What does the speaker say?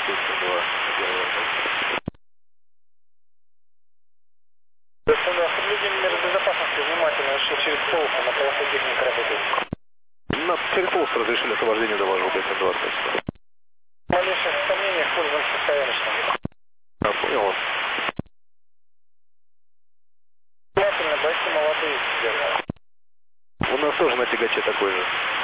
2. Соблюдение мер безопасности внимательно решил через полосу на полосу техника работает. Через полосу разрешили освобождение доложил 520. В малейших сомнениях пользуемся стояночным. Понял вас. Внимательно, бойцы молодые сидят. У нас тоже на тягаче такой же.